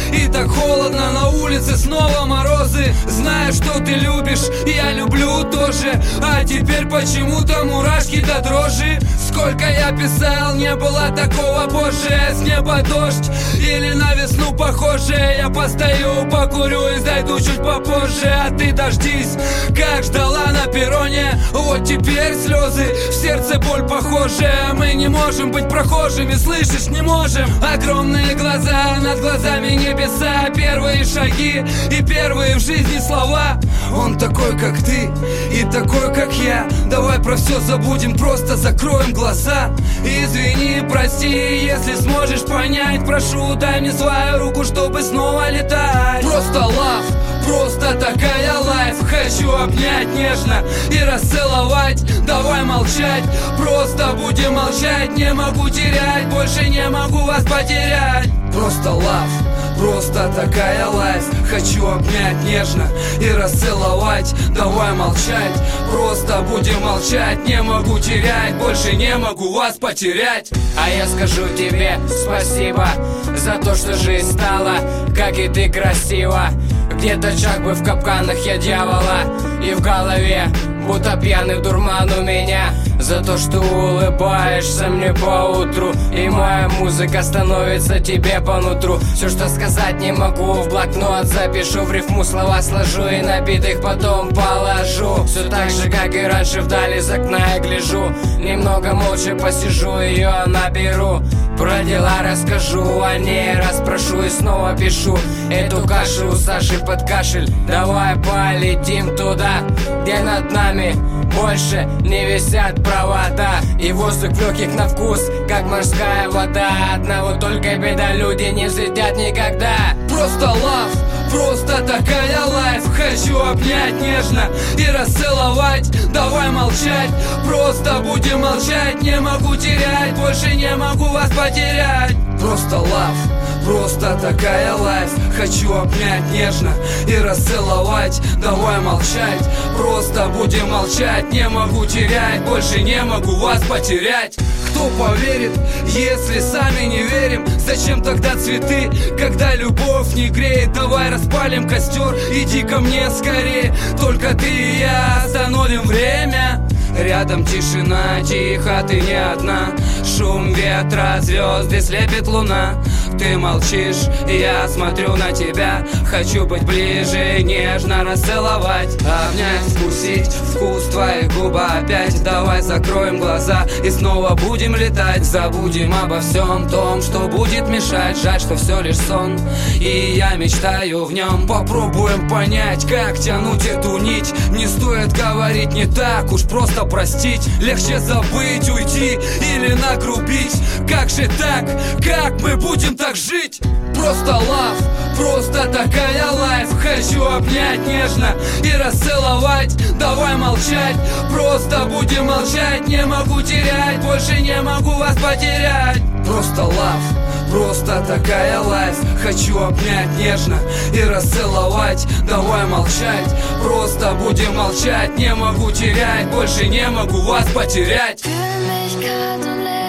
И так холодно на улице, снова морозы. Знаю, что ты любишь, я люблю тоже. А теперь почему-то мурашки до дрожи. Сколько я писал, не было такого позже. С неба дождь или на весну похоже. Я постою, покурю и зайду чуть попозже. А ты дождись, как ждала на перроне. Вот теперь слезы, в сердце боль похожая. Мы не можем быть прохожими, слышишь, не можем. Огромные глаза, над глазами небеса. Первые шаги и первые в жизни слова. Он такой, как ты, и такой, как я. Давай про все забудем, просто закроем глаза. Извини, прости, если сможешь понять. Прошу, дай мне свою руку, чтобы снова летать. Просто love, просто такая лайф. Хочу обнять нежно и расцеловать. Давай молчать, просто будем молчать. Не могу терять, больше не могу вас потерять. Просто love, просто такая лайф. Хочу обнять нежно и расцеловать. Давай молчать, просто будем молчать. Не могу терять, больше не могу вас потерять. А я скажу тебе спасибо за то, что жизнь стала, как и ты, красиво. Где-то шаг бы в капканах я дьявола, и в голове будто пьяный дурман у меня. За то, что улыбаешься мне по утру, и моя музыка становится тебе по нутру. Все, что сказать не могу, в блокнот запишу. В рифму слова сложу и на бит их потом положу. Все так же, как и раньше, вдали из окна я гляжу. Немного молча посижу, ее наберу. Про дела расскажу, о ней расспрошу и снова пишу эту кашу у Саши под кашель. Давай полетим туда, где над нами больше не висят провода. И воздух в легких на вкус, как морская вода. Одного только беда, люди не взлетят никогда. Просто love, просто такая лайф. Хочу обнять нежно и расцеловать. Давай молчать, просто будем молчать. Не могу терять, больше не могу вас потерять. Просто love, просто такая лайф. Хочу обнять нежно и расцеловать. Давай молчать, просто будем молчать. Не могу терять, больше не могу вас потерять. Кто поверит, если сами не верим? Зачем тогда цветы, когда любовь не греет? Давай распалим костер, иди ко мне скорее. Только ты и я остановим время. Рядом тишина, тихо, ты не одна. Шум ветра, звезды слепит луна. Ты молчишь, я смотрю на тебя. Хочу быть ближе, нежно расцеловать. Обнять, вкусить вкус твоих губ опять. Давай закроем глаза и снова будем летать. Забудем обо всем том, что будет мешать. Жаль, что все лишь сон, и я мечтаю в нем. Попробуем понять, как тянуть эту нить. Не стоит говорить не так, уж просто простить. Легче забыть, уйти или нагрубить. Как же так, как мы будем так жить? Просто love, просто такая лайф. Хочу обнять нежно и расцеловать. Давай молчать, просто будем молчать. Не могу терять, больше не могу вас потерять. Просто love, просто такая лайф. Хочу обнять нежно и расцеловать. Давай молчать, просто будем молчать. Не могу терять, больше не могу вас потерять. Fühl mich kalt und leer.